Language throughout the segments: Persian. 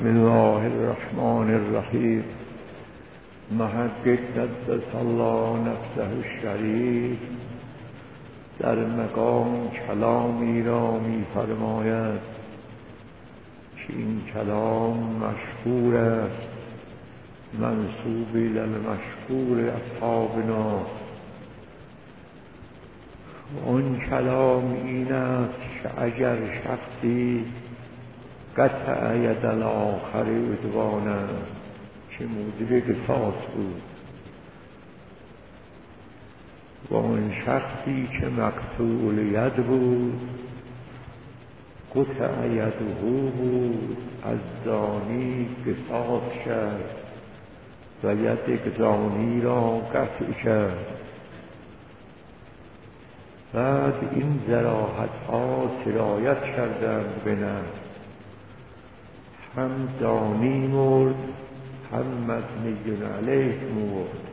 بسم الله الرحمن الرحیم. محقق قدس الله نفسه الشریف در مقام کلامی را می فرماید که این کلام مشهور است، منسوب الی المشهور اصحابنا. اون کلام این است که اگر شخصی قطع ید الاخر عدوانا که موجب قصاص بود و اون شخصی که مقطوع ید بود قطع یده بود، از زانی قصاص کرد و ید زانی را قطع کرد. بعد این ذراحت ها سرایت کردند به نفس، هم زانی مرد هم مزنی علیه مرد.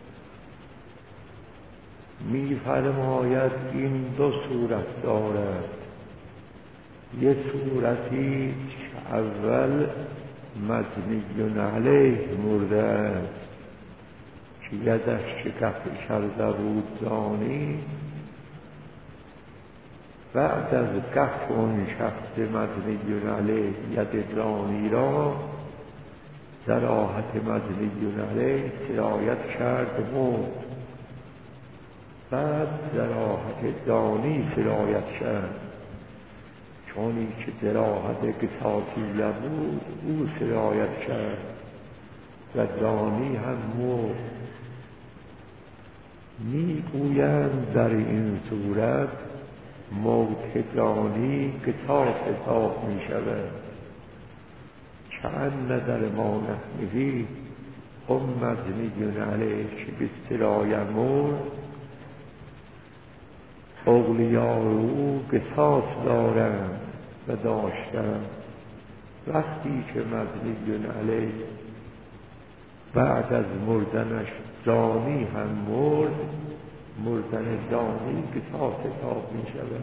می فرماید این دو صورت دارد. یه صورتی که اول مزنی علیه مرده است که یدش شکست کرده بود زانی، بعد از قطع اون شخص مزنی علیه ید زانی را ذراحت مزنی علیه سرایت کرد مرد. بعد ذراحت زانی سرایت کرد، چونی که ذراحت قصاصیه بود او سرایت کرد و زانی هم مرد. میگویند در این صورت موت زانی قصاص حساب می شود، چند در ما نحنهی مزنی علیه که به سرایه مرد. اولیاء او قصاص دارند و داشتند. وقتی که مزنی علیه بعد از مردنش زانی هم مرد، مردن زانی قصاص حساب می شود.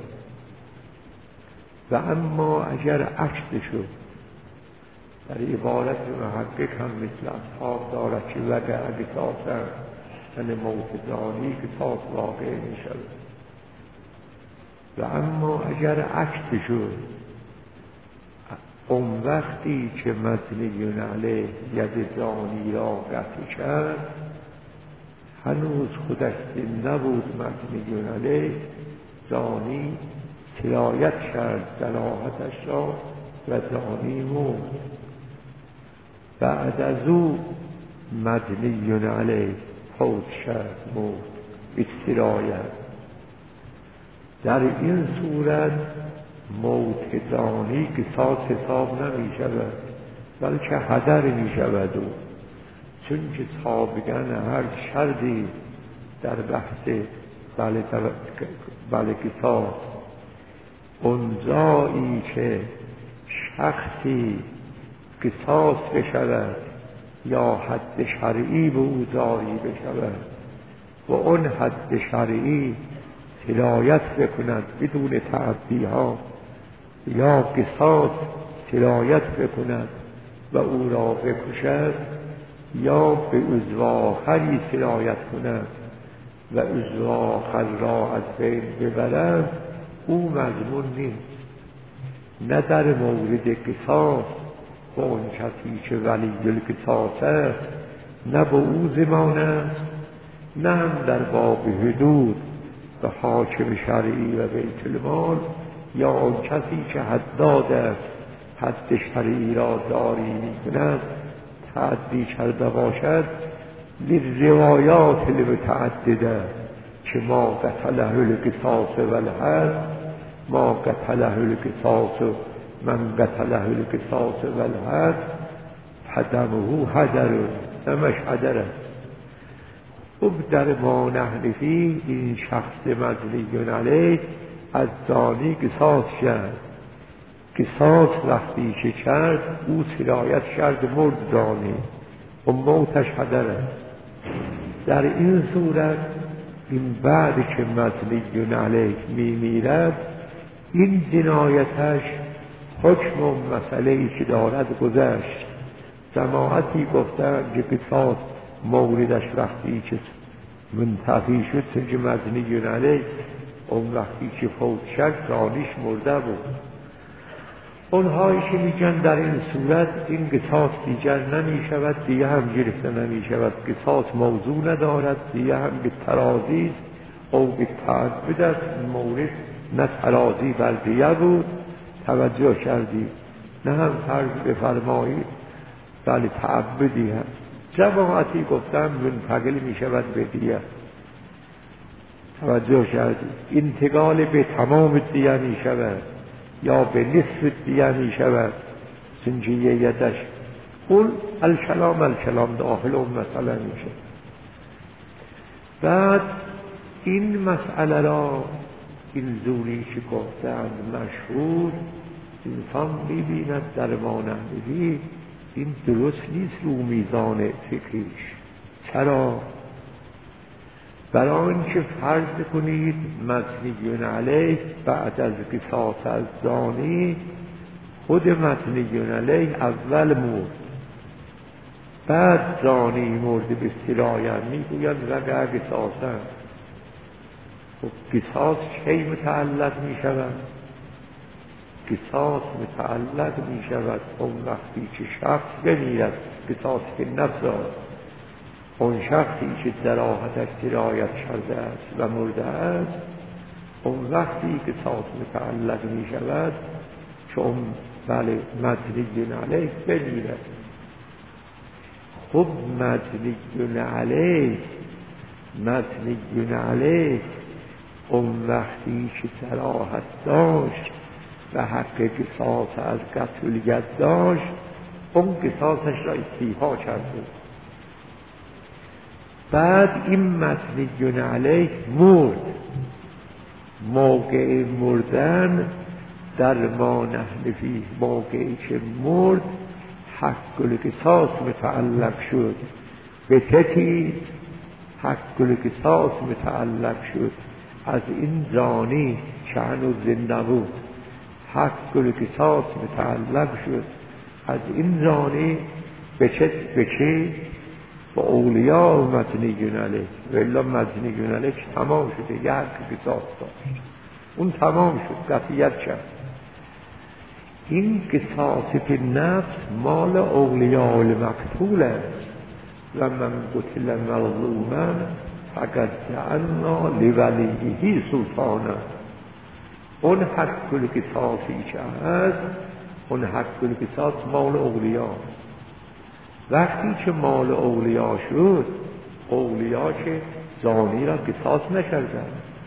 و اما اگر عکس شد، در عبارت محقق هم مثل اصحاب دارد که وقع قصاص هم یعنی موت زانی قصاص واقع می شود. و اما اگر عکس شد، اون وقتی که مزنی علیه ید زانی را قطع کرد، هنوز خودش نبود مزنی علیه، زانی سرایت کرد ذراحتش را و زانی مرد. بعد از او مزنی علیه فوت کرد، مرد به سرایت. در این صورت موت زانی قصاص حساب نمی شود، بلکه هدر می شود. او چون که سابقاً هر شرطی در بحث بله قصاص، اون جایی که شخصی قصاص بشود یا حد شرعی به او جاری بشود و اون حد شرعی سرایت بکند بدون تعدی ها، یا قصاص سرایت بکند و او را بکشد، یا به عضو آخری سرایت کند و عضو آخر را از بین ببرد، او مضمون نیست. نه در مورد قصاص با اون کسی که ولی القصاص است نه به او ضمان است، نه هم در باب حدود به حاکم شرعی و بیت المال یا اون کسی که حداد است حد شرعی را جاری می کند تعدی کرده باشد. للروایات المتعدده که ما قتله القصاص والحد، ما قتله القصاص من قتله القصاص والحد فدمه هدر، دمش هدر است. خب در ما نحن فیه این شخص مزنی علیه از زانی قصاص کرد. قصاص وقتی که کرد او سرایت کرد مرد زانی و موتش هدر است. در این صورت این بعد که مزنی علیه می میرد، این جنایتش حکم و مسئله ای که دارد گذشت. جماعتی گفتن که قصاص موردش وقتی که منتفی شد چون مدنی علیه، اون وقتی که فوت شد زانیش مرده بود. اونهایی که میگن در این صورت این قصاص دیگر نمی شود، دیگه هم گرفته نمی شود، قصاص موضوع ندارد، دیگه هم به ترازی او به تعبد است. مورد نه ترازی بر دیگه بود، توجه کردی، نه هم فرض بفرمایید بله تعبدی هست. جماعتی گفتن منتقل می شود به دیگه، توجه کردی، انتقال به تمام دیگه می شود یا به نصف دیگه می شود. سنجیهیتش اون الکلام داخل اون مسئله می شود. بعد این مسئله را این زوری که گفتند مشهور، انسان می‌بیند در مانندگی این درست نیست رو میزان فکریش. چرا؟ برای اینکه فرض کنید مدنی علیه بعد از قصاص از زانی، خود مدنی علیه اول مرد، بعد زانی مرد به سرایت میگوید رگه قصاصه. خب قصاص کی متعلق می شود؟ قصاص متعلق می شود اون وقتی که شخص بمیرد، قصاص که نفس اون شخصی که جراحتش سرایت کرده است و مرده است، اون وقتی قصاص متعلق می شود چون بله مدنی علیه بمیرد. خب مدنی علیه اون وقتی که صلاحت داشت و حق قصاص از قتل داشت، اون قصاصش را استیفا کرده. بعد این مدنی علیه مرد. موقع مردن در ما نحن فیه، موقعی که مرد حق القصاص متعلق شد به کسی، حق القصاص متعلق شد از این زانی که هنوز زنده بود، حق القصاص متعلق شد از این زانی به چه؟ با اولیاء مدنی علیه. و الا مدنی علیه تمام شده، یه حق قصاص داشت، اون تمام شد، قطعیت کرد. این قصاص فی النفس مال اولیاء المقتول است و من قتل مظلوما فقد جعلنا لولیه سلطانا. اون حق القصاصی که هست، اون حق القصاص مال اولیاء. وقتی که مال اولیاء شد، اولیاء که زانی را قصاص نکردن،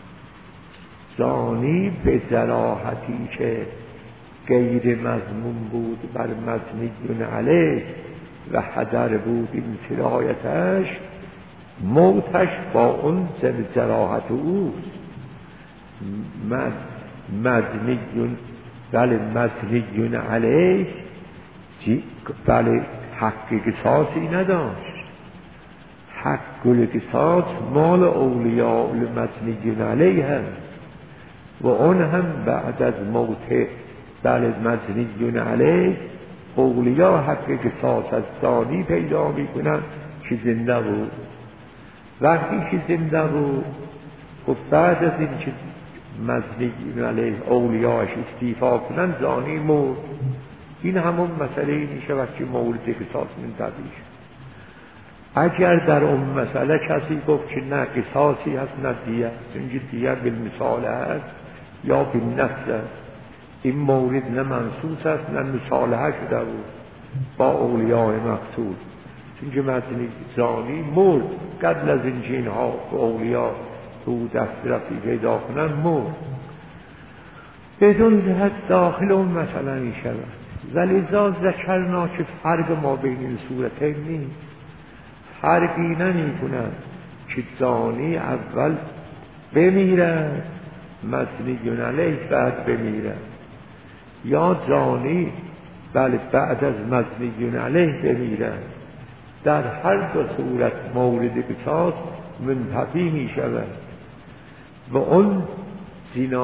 زانی به جراحتی که غیر مضمون بود بر مدنی علیه و حذر بود این سرایتش، موتش با اون جراحت اوست. مدنی علیه بله حق قصاصی نداشت. حق القصاص مال اولیاء المدنی علیه هست و اون هم بعد از موت بله مدنی علیه اولیاء حق قصاص از زانی پیدا میکنن که زنده بود. وقتی که زنده بود خب بعد از این که مدنی علیه اولیاءش استیفا کنن زانی مرد. این همون مسئله می شود که مورد قصاص منتفی شد. اگر در اون مسئله کسی گفت که نه قصاصی هست نه دیه، چون دیه بالمثال هست یا بالنفس است، این مورد نه منصوص است نه مصالحه شده بود با اولیاء مقتول، چون مدنی زانی مرد قبل از این جنها و اولیاء تو دسترسی پیدا کنن مرد. بدون جهت داخل اون مسئله می شود. ولذا ذکرنا که فرق ما بین این صورتین نیست، فرقی نمی کند که زانی اول بمیرد مدنی علیه بعد بمیرد، یا زانی بله بعد از مدنی علیه بمیرد. در هر دو صورت مورد قصاص منتفی می شود و اون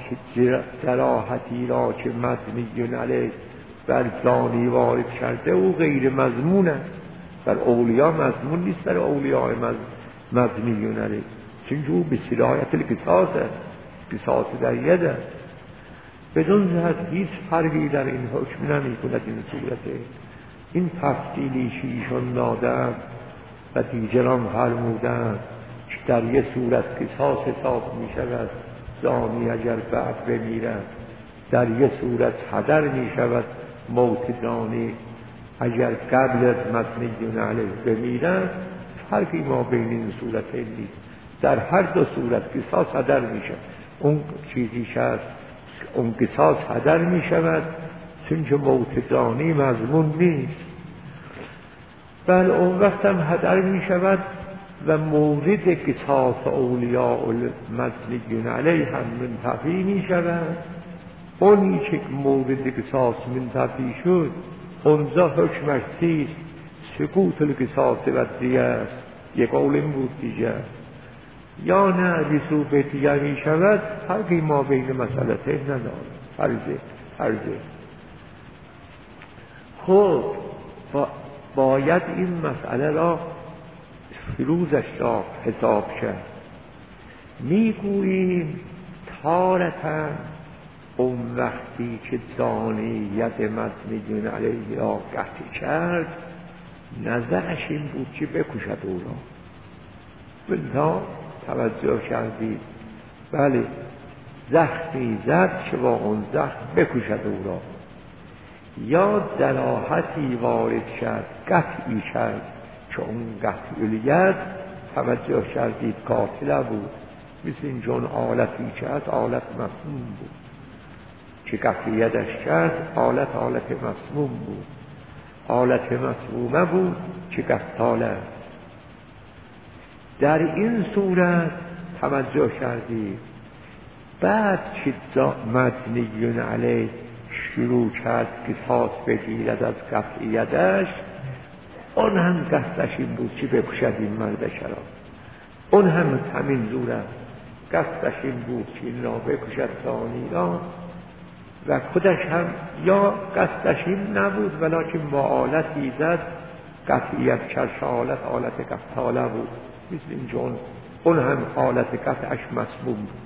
که جراحتی را که مدنی علیه بر زانی وارد کرده او غیر مضمون است، بر اولیا مضمون نیست، بر اولیاء مدنی علیه، چون او به صلاحیت القصاص است، قصاص در ید است. بدون جهت هیچ فرقی در این حکم نمی کند. این صورته این تفصیلی ایشون دادند و دیگران فرمودند که در یک صورت قصاص حساب می شود زانی اگر بعد بمیرد، در یک صورت هدر می شود موت زانی اگر قبل از مدنی علیه بمیرد. فرقی ما بین این صورتین نیست، در هر دو صورت قصاص هدر می شود. اون چیزی که هست اون قصاص هدر می شود چون که موت زانی مضمون نیست. بل اون وقت هم هدر می شود و مورد قصاص اولیاء المدنی علیه هم منتفی می شود. اونی که مورد قصاص منتفی شد اونجا حکمش چیست؟ سقوط القصاص و دیه است. یک قول این بود دیگه، یا نه رسو به دیگه می شود. فرقی ما بین مسئله ندارد. فرضه خب باید این مسئله را فروزش را حساب کرد. میگوییم تارتاً اون وقتی که زانیت مدنی علیه را قطع کرد نظرش این بود که بکشد او را. بلتا توجه کردید؟ بله، زخمی زد که با اون زخم بکشد او را، یا جراحتی وارد کرد قطعی کرد که اون قطعیت توجه کردید قاتل بود، مثل این چون آلتی کرد آلت مسموم بود که قطعیتش کرد، آلت مسموم بود، آلت مسمومه بود که قتاله. در این صورت توجه کردید بعد که مدنی علیه شروع کرد قصاص بگیرد از قطعیتش، اون هم قصدش این بود که بکشد این مرد شراب. اون هم همین صورت قصدش این بود که این را بکشد زانی را، و خودش هم یا قصدش این نبود ولکن با آلتی زد قطعیت کرد، آلت قتاله بود، مثل این جون اون هم آلت قطعش مسموم بود.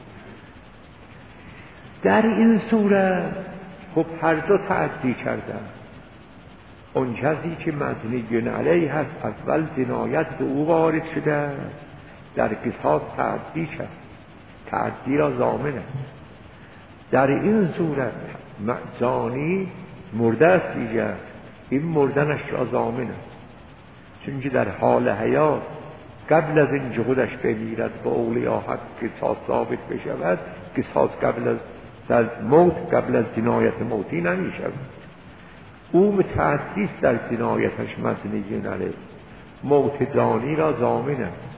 در این صورت خب هر دو تعدی کردن. اون کسی که مدنی علیه هست اول جنایت به او وارد شده در قصاص تعدی کرد، تعدی را ضامن است. در این صورت زانی مرده است دیگر، این مردنش را ضامن است، چون که در حال حیات قبل از این خودش بمیرد با اولیاء حق قصاص ثابت بشود، قصاص قبل از موت، قبل از جنایت موتی نمی شود. او متعدی در جنایتش مدنی علیه، موت زانی را ضامن است،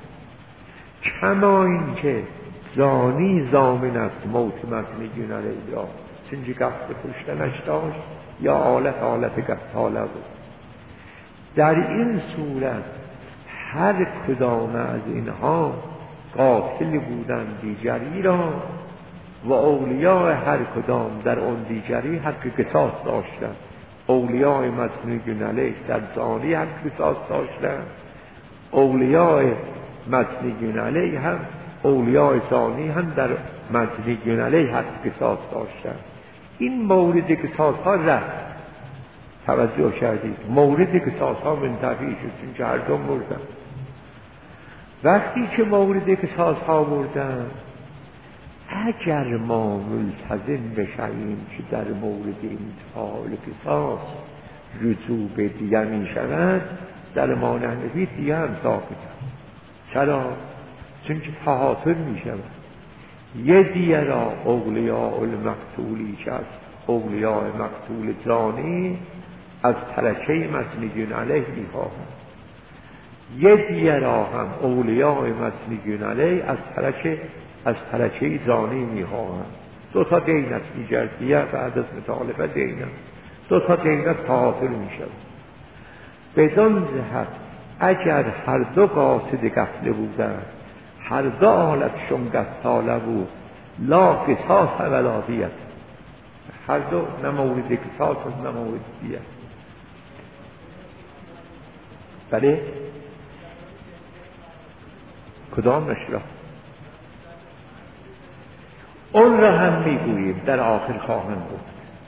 کما این که زانی ضامن است موت مدنی علیه را، چون که قصد کشتنش داشت یا آلت قتاله بود. در این صورت هر کدام از اینها قاتل بودن دیگری را و اولیاء هر کدام در اون دیگری حق قصاص داشتند. اولیاء مدنی علیه در زانی حق قصاص داشتند، اولیاء مدنی علیه هم اولیاء زانی هم در مدنی علیه حق قصاص داشتند. این مورد قصاص ها رفت. توجه کردید؟ مورد قصاص ها منتفی شد، چون که هر دو مردن. وقتی که مورد قصاص ها مردن، اگر ما ملتزم بشویم که در مورد انتقال قصاص رجوع به دیه می شود، در ما نحنفی دیه هم ثابت است. چرا؟ چون که تحاصل می شود. یه دیه را اولیاء المقتولی که از اولیاء مقتول زانی از ترکه مدنی علیه می خواهند، یه دیه را هم اولیاء مدنی علیه از ترکه زانی می خواهند. دو تا دین است دیگر، دیه بعد از مطالبه دین است، دو تا دین است تحاصل می شود. بدون جهت اگر هر دو قاصد قتل بودند، هر دو آلتشون قتاله بود، لا قصاص ولا دیت. هر دو نه مورد قصاص و نه مورد دیت. بله کدام نشرا اون را هم میگوییم در آخر خواهم بود.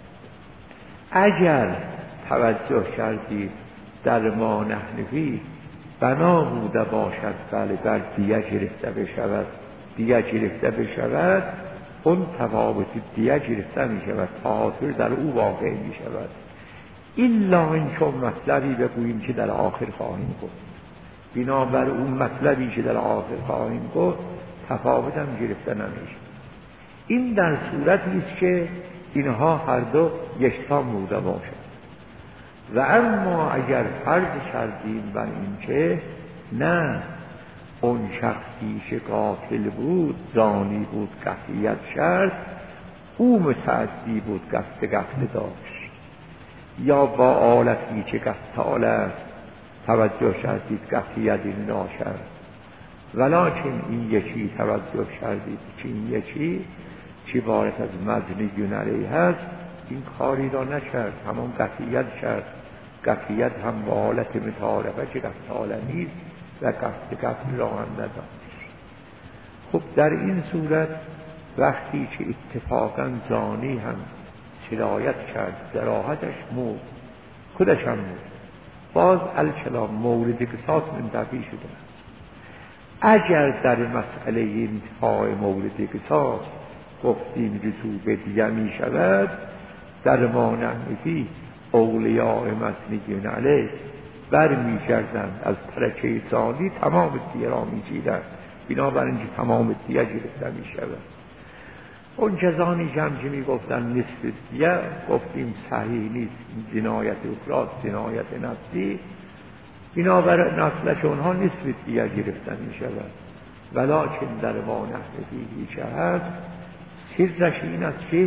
اگر توجه کردید در ما نحنفی بنا بوده باشد بله بر دیه گرفته بشود، دیه گرفته بشود، اون تفاوت دیه گرفته می شود، تحاصل در او واقع می شود. ایلا این چون مطلبی بگوییم که در آخر خواهیم گفت. بنابر اون مطلبی که در آخر خواهیم گفت تفاوت هم گرفته نمیشه. این در صورتی است که اینها هر دو یکسان بوده باشد. و اما اگر فرض کردیم بر این که نه اون شخصی که قاتل بود زانی بود قطعیت شرط، او متعدی بود قتل داشت، یا با آلتی که قتال است توجه کردید قطعیت این ناشد، ولیکن این یکی توجه کردید که این یکی که بارت از مدنی علیه هست این کاری را نکرد، همون قطعیت کرد. قطعیت هم با حالت متعارفه که قتال نیست و قتل را هم نداشت. خب در این صورت وقتی که اتفاقا زانی هم سرایت کرد جراحتش مرد، خودش هم مرد، باز الکلام مورد قصاص منتفی شده. اگر در مسئله انتفاع مورد قصاص گفتیم رجوع به دیه می شود، در ما نحنفی اولیاء مدنی علیه بر می کردند از ترکه زانی تمام دیه را می گیرند، بنابراین که تمام دیه گرفته می شود. اون کسانی که هم که می گفتن نصف دیه گفتیم صحیح نیست، جنایت افراد جنایت نفسی، بنابراین نسلش اونها نصف دیه گرفته می شود. ولیکن در ما نحنفی هیچ هست سرش این است که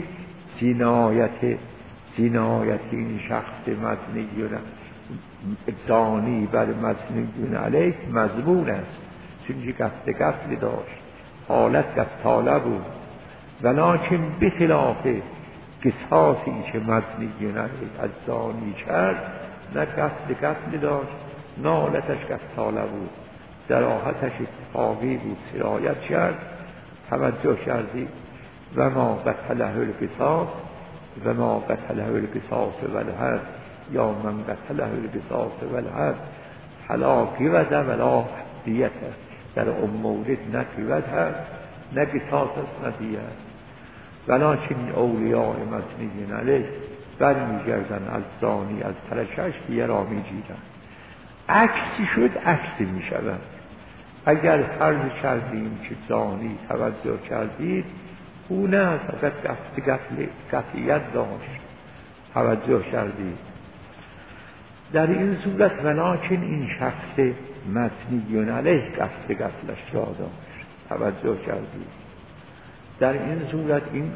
جنایت این شخص مدنی زانی بر مدنی علیه مضمون است، چون که قتل داشت، حالت قتاله بود، ولیکن بخلاف قصاصی که مدنی علیه از زانی کرد، نه قتل داشت، نه حالتش قتاله بود، جراحتش اتفاقی بود، سرایت کرد. توجه کردی و ما قتله القصاص و ما قتله القصاص والحد، یا من قتله القصاص والحد فلا قوت ولا دیت. در اون مورد نه قوت هست نه قصاص است نه دیت. ولیکن اولیاء مدنی علیه برمیگردن از زانی از ترکش دیه را میگیرن. عکسی شد عکسی میشود. اگر فرض کردیم که زانی توجه کردید او نه فقط قطعیت داشت، توجه کردید، در این صورت ولیکن این شخص مدنی علیه قتلش را داشت، توجه کردید. در این صورت این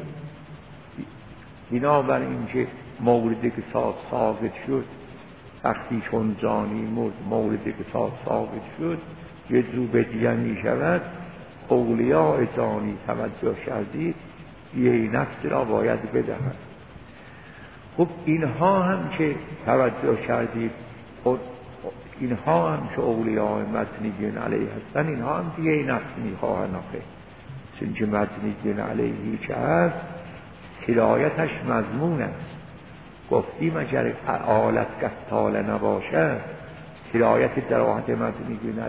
بنابر این که مورد قصاص ثابت شد، وقتی چون زانی مرد مورد قصاص ثابت شد رجوع به دیه می شود. اولیاء زانی توجه کردید دیه نفس را باید بدهد. خب اینها هم که توجه کردید اینها هم که اولیاء مدنی علیه هستن، اینها هم دیه نفس می خواهند آخه، چون که مدنی علیه که هست سرایتش مضمون است. گفتیم اگر آلت قتال نباشد سرایت جراحت مدنی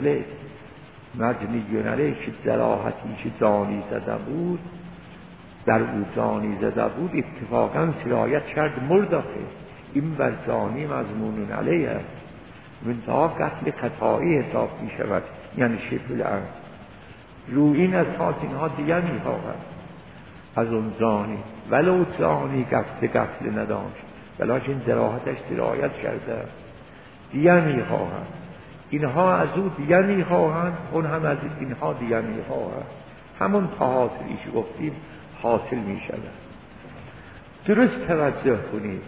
علیه که جراحتی که زانی زده بود در او زانی زده بود اتفاقا سرایت کرد مرد آخه. این بر زانی مضمون علیه است، منتها قتل خطایی حساب می شود، یعنی شبه العمد. رو این اساس اینها دیگه می خواهد از اون زانی، ولو زانی قتل نداشت ولیکن جراحتش سرایت کرده دیگه می خواهد. اینها از او دیگه می خواهند، اون هم از اینها دیگه می خواهند. همون تحاصلی که گفتیم حاصل می شود. درست توجه کنید،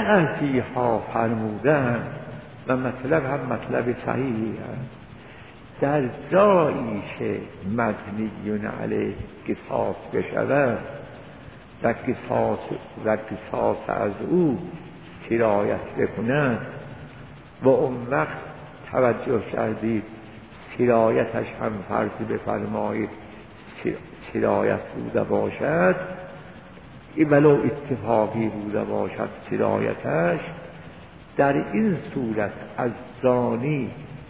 بعضی ها فرمودن و مطلب هم مطلب صحیحی هست. در جایی که مدنیون علیه قصاص بشود و قصاص از او سرایت بکند و اون وقت توجه کردید سرایتش هم فرض بفرمایید سرایت بوده باشد، ولو اتفاقی بوده باشد سرایتش، در این صورت از زانی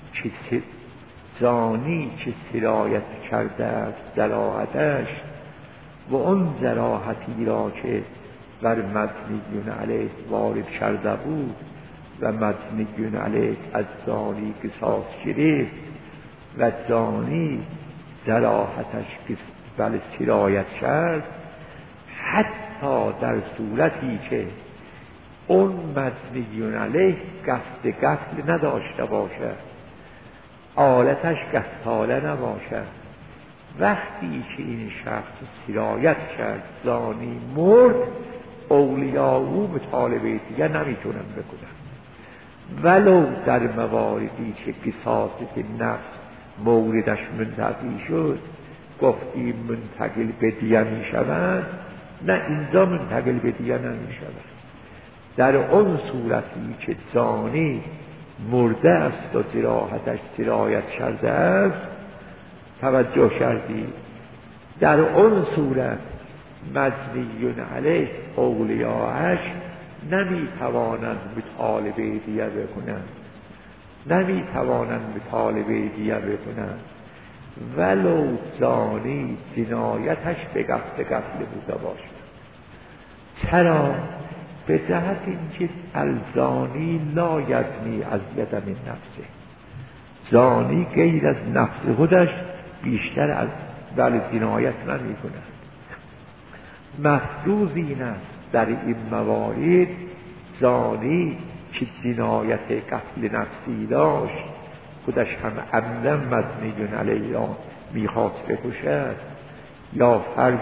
که سرایت کرده است جراحتش و اون جراحتی را که بر مدنیون علیه وارد کرده بود و مدنیون علیه از زانی قصاص گرفت و زانی جراحتش بله سرایت کرد، حتی در صورتی که اون مدنیون علیه قصد نداشته باشد، آلتش قتاله نباشد، وقتی که این شخص سرایت کرد زانی مرد، اولیاء او مطالبه دیگر نمیتونن بکنن، ولو در مواردی که قصاص نفس موردش منتفی شد گفتیم منتقل به دیه میشوند، نه اینجا منتقل به دیه نمیشوند. در اون صورتی که زانی مرده است و جراحتش سرایت کرده است، توجه کردید، در اون صورت مدنیون علیه اولیاءش نمیتوانند مطالبه دیه بکنند، ولو زانی جنایتش به قتل بوده باشد. چرا؟ به جهت اینکه الزانی لا یزنی از یدم نفسه، زانی غیر از نفس خودش بیشتر از جنایت نمی کند. مفروض این است در این موارد زانی که جنایت قتل نفسی داشت، خودش هم عمدن مدنیون علیه را میخواست بکشد، یا فرض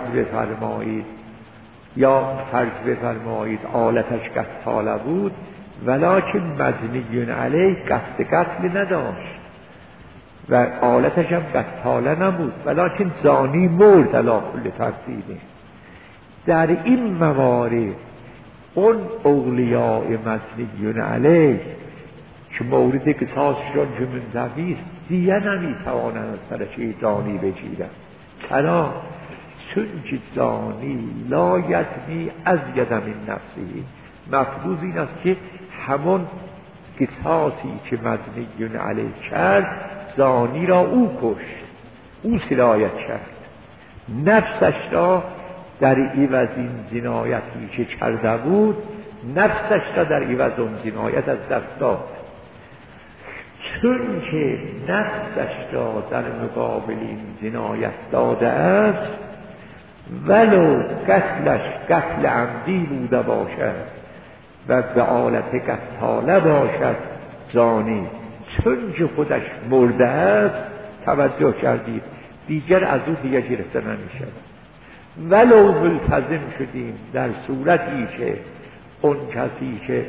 بفرمایید آلتش قتاله بود ولکن مدنیون علیه قصد قتل نداشت و آلتش هم قتاله نبود، ولکن زانی مرد علی کل ترتیبه. در این موارد اون اولیاء مدنیون علیه که مورد قصاصشون که منتفی است دیگه نمیتوانند از طرف زانی بگیرند. چرا؟ چون که زانی لا یزنی از یدم نفسی، مفروض این است که همون قصاصی که مدنیون علیه کرد زانی را او کشت، او سرایت کرد، نفسش را در عوض این جنایتی که کرده بود، نفسش را در عوض اون جنایت از دست داد. چون که نفسش را در مقابل این جنایت داده است، ولو قتلش قتل عمدی بوده باشد و به آلت قتاله باشد زانی، چون که خودش مرده است، توجه کردید دیگر از او دیگه گرفته نمیشه. ولو ملتزم شدیم در صورتی که اون کسی که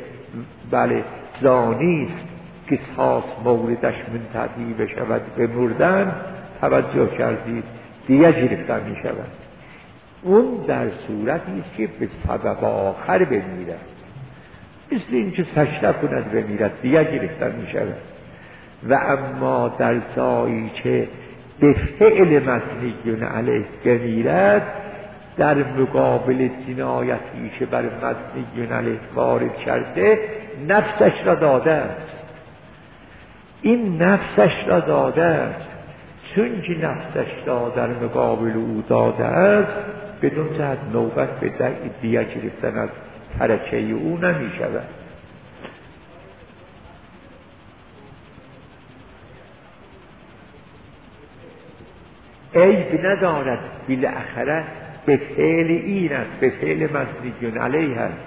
زانی است قصاص موردش منتفی بشود به مردن، توجه کردید دیگه گرفته میشود. اون در صورتی است که به سبب آخر بمیرد، مثل این که سجده کند بمیرد، دیگه گرفته میشود. و اما در جایی که به فعل مدنیون علیه بمیرد، در مقابل جنایتی که بر مدنیون علیه وارد کرده نفسش را داده است. این نفسش را داده است، چون که نفسش را در مقابل او داده است، بدون جهت نوبت به دیگه گرفتن از ترکه او نمی شود. عیب ندارد، بالاخره به فعل این است، به فعل مدنیون علیه است،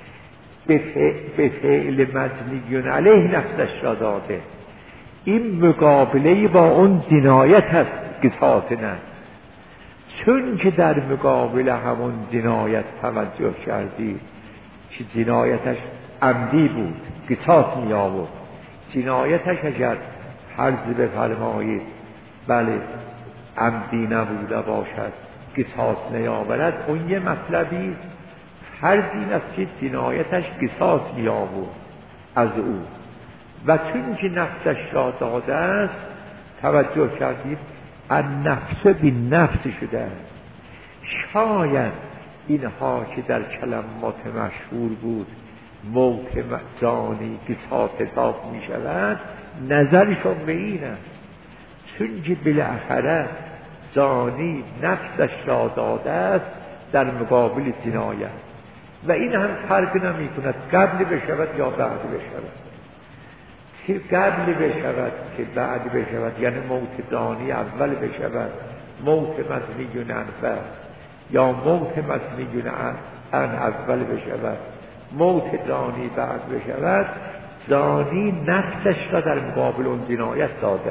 به فعل مدنیون علیه نفسش را داده. این مقابله با اون جنایت است، قصاص نفس. چون که در مقابل همون جنایت توجه کردید که جنایتش عمدی بود، قصاص می آورد. جنایتش اگر فرض بفرمایید بله عمدی نبوده باشد قصاص نیاورد، اون یه مطلبی فرض این است که جنایتش قصاص می‌آورد از او و چون که نفسش را داده است، توجه کردید النفس بالنفس شده است. شاید اینها که در کلمات مشهور بود موت زانی قصاص حساب می شود، نظرشون به این است چون که بالاخره زانی نفسش را داده است در مقابل جنایت و این هم فرق نمی کند قبل بشود یا بعد بشود، که قبل بشود که بعد بشود، یعنی موت زانی اول بشود موت مزنی انفر، یا موت مزنی ان اول بشود موت زانی بعد بشود. زانی نفسش را در مقابل اون جنایت داده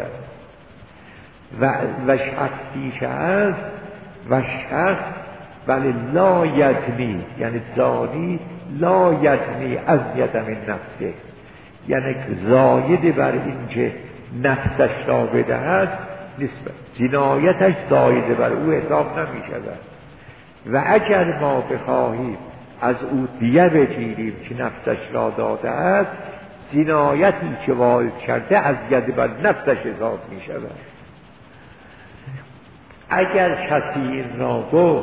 و شخصی که هست و شخص ولی لا یزنی، یعنی زانی لا یزنی از یدم نفسه، یعنی زاید بر این که نفسش را بدهد نسبت جنایتش زاید بر او حساب نمی شود. و اگر ما بخواهیم از او دیه بگیریم که نفسش را داده است، جنایتی که وارد کرده از ید بر نفسش حساب می شود. اگر کسی این را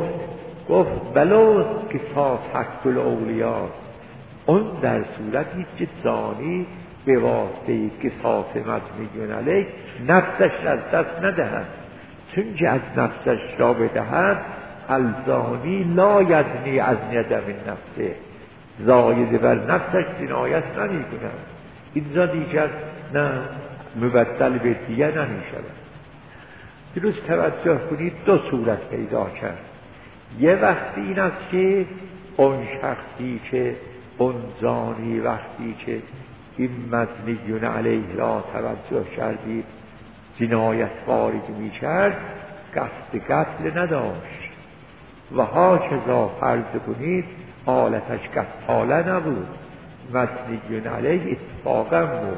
گفت بلو قصاص حق الاولیا، اون در صورتی که زانی به واسطه قصاص مزنی علیه نفسش از دست ندهد، چون که از نفسش را بدهد الزانی لا یزنی از ندم نفسه، زاید بر نفسش جنایت نمی کند. اینجا دیگر نه مبدل به دیگه نمی شود. درست توجه کنید دو صورت پیدا کرد. یه وقتی این است که اون شخصی که اون زانی وقتی که این مزنیون علیه را توجه کردید جنایت وارد می کرد قصد قتل نداشت و ها کذا فرض کنید آلتش قتاله نبود، مزنیون علیه اتفاقا بود.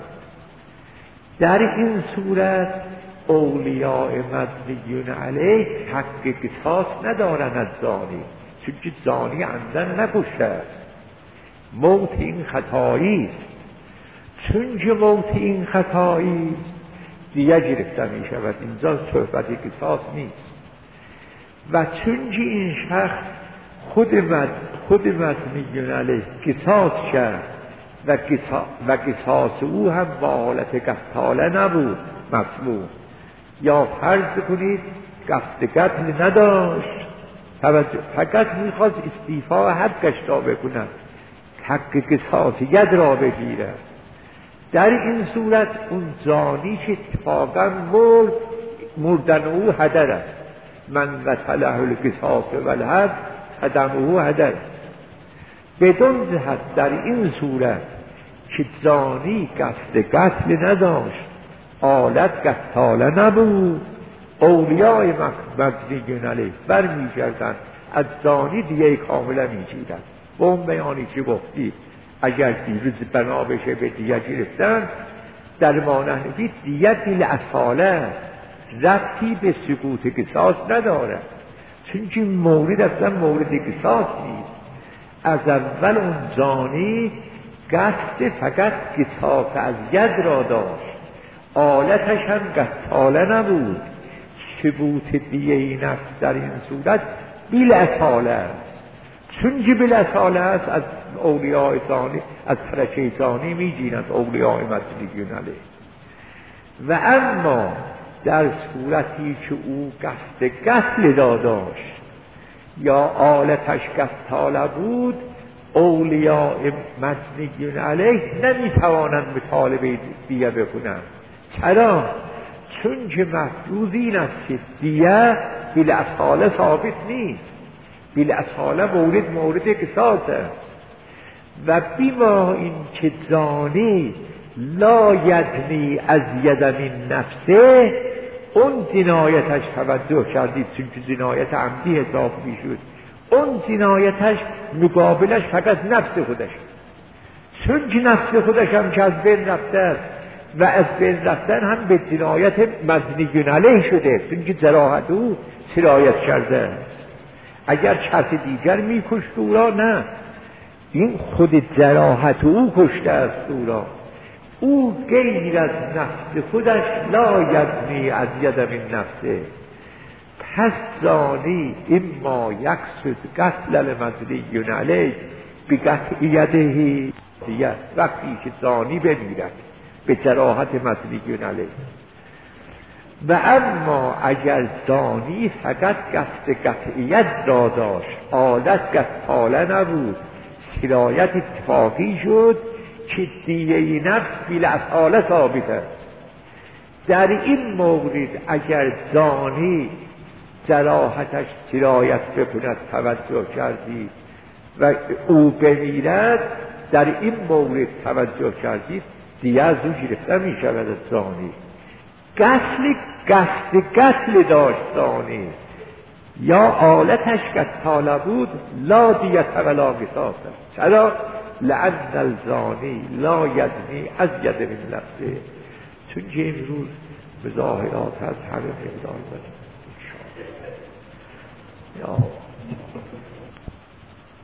در این صورت اولیاء مزنیون علیه حق قصاص ندارن از زانی، چون که زانی عمدن نکشته است. موت این خطایی است، چون که موت این خطایی است دیگه گرفته می شود، اینجا صحبت قصاص نیست. و چون که این شخص خود مزنیون علیه قصاص کرد و قصاص او هم با حالت قتاله نبود مطلوب، یا فرض کنید قصد قتل نداشت، فقط میخواست استیفا حقش را بکند، حق قصاص ید را بگیرد. در این صورت اون زانی که اتفاقا مردن او هدر است، من وصله القصاص والحد هدم او هدر. بدون جهت در این صورت که زانی قصد قتل نداشت، آلت قتاله نبود، اولیای مزنیون علیه بر می کردن از زانی دیگه کاملا می گیرن. با اون بیانی که گفتی اگر دیروز بنا بشه به دیگه گرفتن در مانحنفی دیگه بیل اصاله ربطی به سقوط قصاص نداره، چون که مورد اصلا مورد قصاص نیست. از اول اون زانی قصد فقط قصاص از ید را داشت، آلتش هم قتاله نبود. ثبوت دیه نفس در این صورت بیل اصاله است، چون که بیل اصاله است از اولیاء زانی از فرچه زانی می گیرند اولیاء مزنیون علیه. و اما در صورتی که او قصد قتل داشت یا آلتش قتاله بود، اولیاء مزنیون علیه نمی توانند مطالبه دیه بکنند. چرا؟ چون که مفروض این است که دیه بالاصاله ثابت نیست، بالاصاله مورد قصاص است. و بیما این که زانی لا یدنی از یدم نفسه، اون جنایتش توجه کردید چون که جنایت عمدی حساب می شد، اون جنایتش مقابلش فقط نفس خودش، چون که نفس خودش هم که از بین رفته است و از بین رفتن هم به جنایت مبنی علیه شده، چون که جراحت او سرایت کرده است. اگر کس دیگر میکشت او را، نه، این خود جراحت او کشته است او را. او غیر از نفس خودش لا یزنی از ید من نفسه، پس زانی اما یقصد قتل المدنی علیه بقطع یده. وقتی که زانی بمیرد به جراحت مدنی علیه. و اما اگر زانی فقط قصد قطعیت را داشت، آلت قطعاله نبود، سرایت اتفاقی شد که دیه نفس بیل افعاله ثابت است. در این مورد اگر زانی جراحتش سرایت بکند، توجه کردید، و او بمیرد، در این مورد توجه کردید دیگه از او گرفته می شود از زانی. قصد قتل داشت زانی، یا آلتش قتاله بود، لا دیت ولا قصاص. چرا؟ لأن الزانی لا یزنی از ید من نفسه، چون که امروز به ظاهرات از همه مقدار بدن.